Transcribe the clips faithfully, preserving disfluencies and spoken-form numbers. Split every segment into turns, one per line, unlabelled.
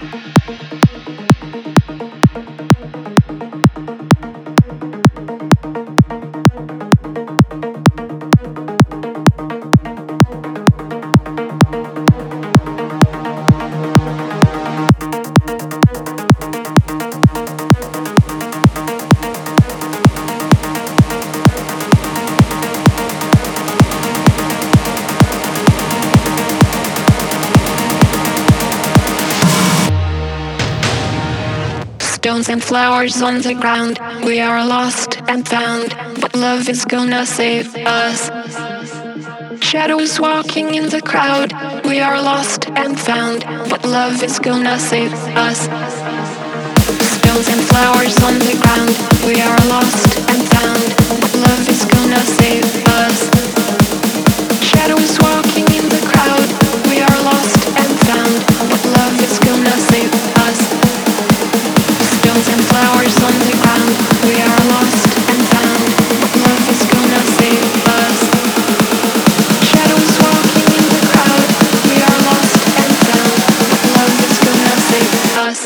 Stones and flowers on the ground, we are lost and found, but love is gonna save us. Shadows walking in the crowd, we are lost and found, but love is gonna save us. Stones and flowers on the ground, we are lost and found, but love is gonna save us. Shadows walking in the crowd, we are lost and found, but love is gonna save us. Stones and flowers on the ground, we are lost and found, but love is gonna save us. Shadows walking in the crowd, we are lost and found, but love is gonna save us.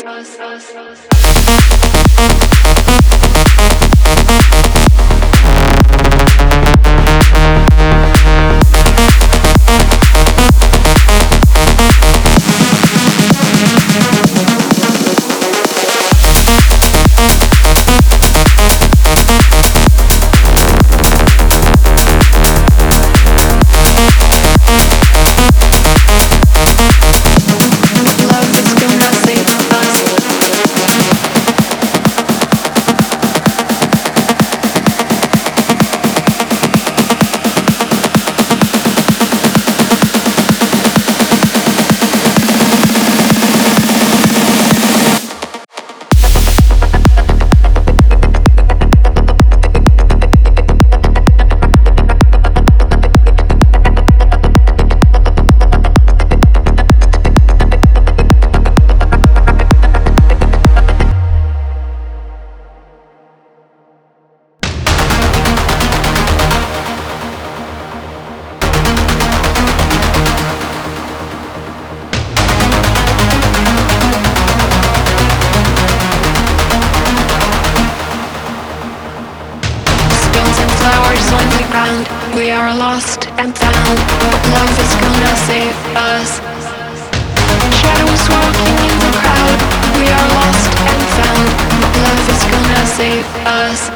We are lost and found, but love is gonna save us. Shadows walking in the crowd, we are lost and found, but love is gonna save us.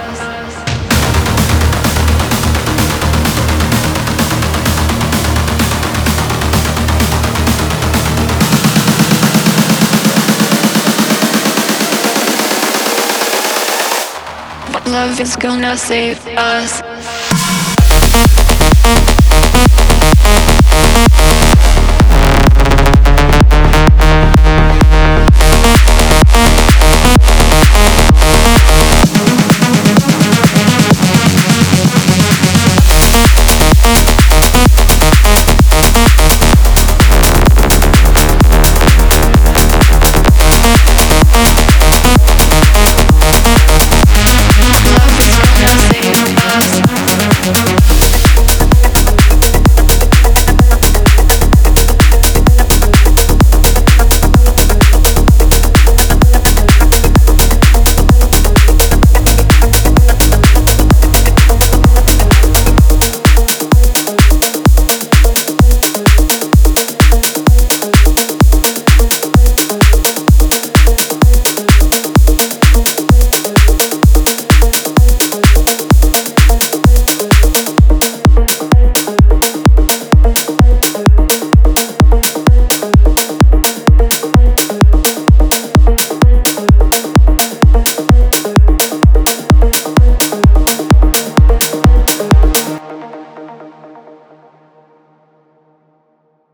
But love is gonna save us.